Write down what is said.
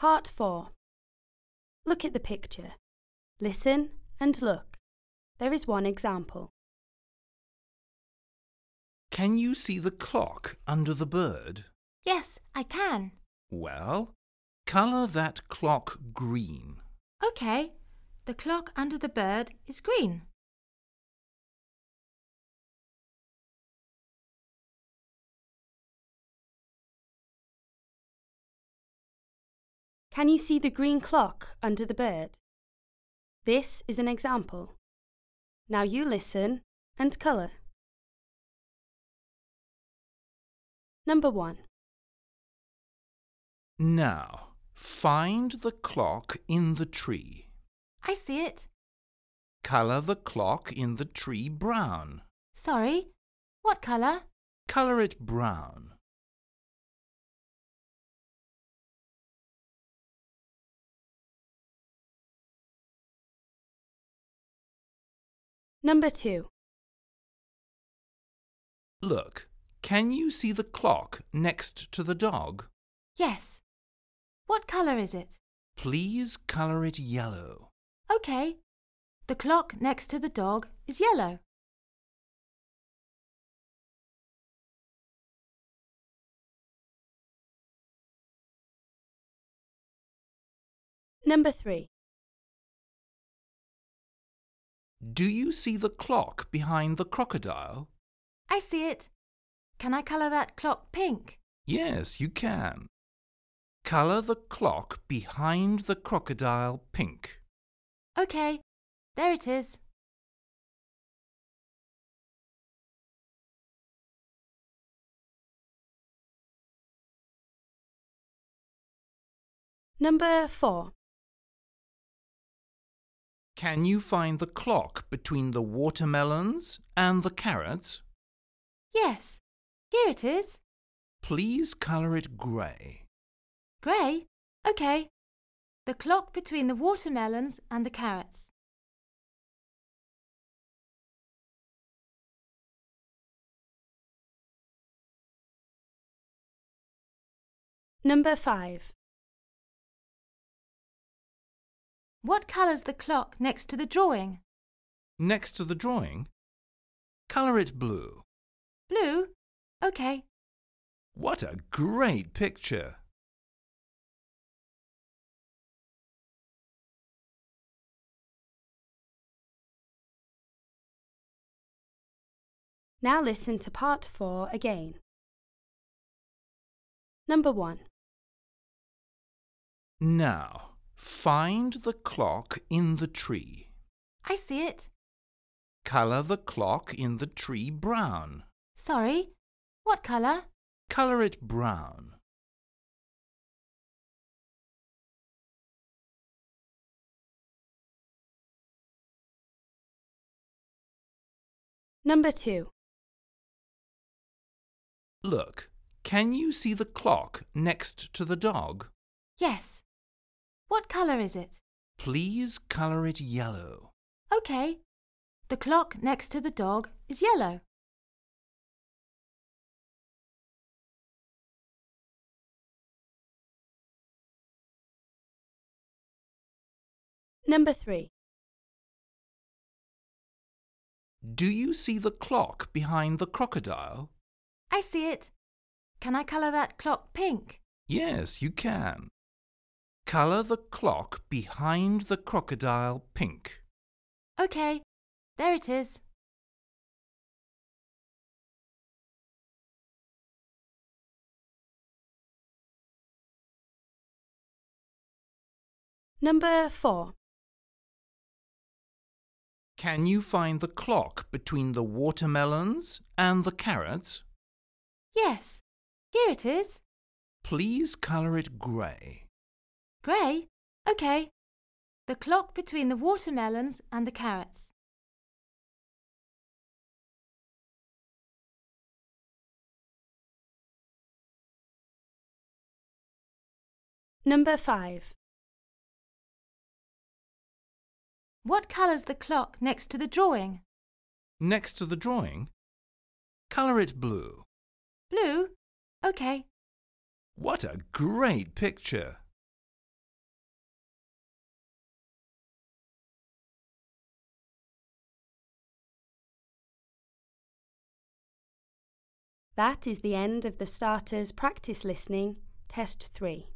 Part 4. Look at the picture. Listen and look. There is one example. Can you see the clock under the bird? Yes, I can. Well, colour that clock green. OK, the clock under the bird is green. Can you see the green clock under the bird? This is an example. Now you listen and colour. Number 1. Now, find the clock in the tree. I see it. Colour the clock in the tree brown. Sorry, what colour? Colour it brown. Number 2. Look, can you see the clock next to the dog? Yes. What colour is it? Please colour it yellow. OK, the clock next to the dog is yellow. Number 3. Do you see the clock behind the crocodile? I see it. Can I colour that clock pink? Yes, you can. Colour the clock behind the crocodile pink. OK, there it is. Number 4. Can you find the clock between the watermelons and the carrots? Yes, here it is. Please colour it grey. Grey? OK. The clock between the watermelons and the carrots. Number 5. What colour's the clock next to the drawing? Next to the drawing, colour it blue. Blue? OK. What a great picture! Now listen to Part 4 again. Number 1. Now, find the clock in the tree. I see it. Colour the clock in the tree brown. Sorry, what colour? Colour it brown. Number 2. Look, can you see the clock next to the dog? Yes. What colour is it? Please colour it yellow. OK. The clock next to the dog is yellow. Number 3. Do you see the clock behind the crocodile? I see it. Can I colour that clock pink? Yes, you can. Colour the clock behind the crocodile pink. OK, there it is. Number 4. Can you find the clock between the watermelons and the carrots? Yes, here it is. Please colour it grey. Grey? OK. The clock between the watermelons and the carrots. Number 5. What colour's the clock next to the drawing? Next to the drawing, colour it blue. Blue? OK. What a great picture! That is the end of the starters practice listening, test 3.